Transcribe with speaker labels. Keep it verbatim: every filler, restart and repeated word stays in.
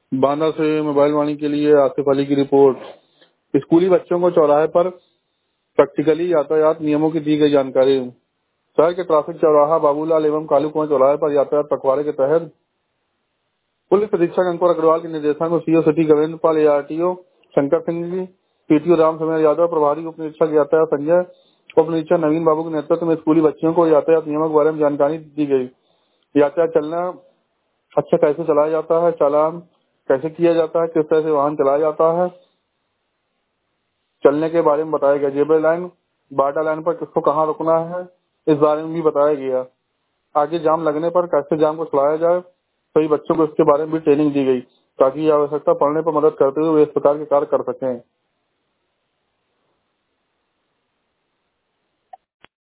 Speaker 1: बांदा से मोबाइल वाणी के लिए आसिफ अली की रिपोर्ट। स्कूली बच्चों को चौराहे पर प्रैक्टिकली यातायात नियमों की दी गई जानकारी। शहर के ट्रैफिक चौराहा बाबूलाल एवं कालू कुआं चौराहे पर यातायात पखवाड़े के तहत पुलिस अधीक्षक अंकुर अग्रवाल के निर्देशन में CO city Gavendra Pal, ARTO Shankar Singh ji, PTO Ram Samay Yadav, प्रभारी उप निरीक्षक यातायात संजय, उप निरीक्षक नवीन बाबू के नेतृत्व में स्कूली बच्चों को यातायात नियमों के बारे में जानकारी दी गई। यातायात चलना अच्छा कैसे चलाया जाता है, चालान कैसे किया जाता है, किस तरह से वाहन चलाया जाता है, चलने के बारे में बताया गया। जेब्रा लाइन, बाटा लाइन पर किसको कहाँ रुकना है, इस बारे में भी बताया गया। आगे जाम लगने पर कैसे जाम को छुड़ाया जाए, सभी बच्चों को इसके बारे में भी ट्रेनिंग दी गई ताकि आवश्यकता पड़ने पर मदद करते हुए वे इस प्रकार के कार्य कर सकें।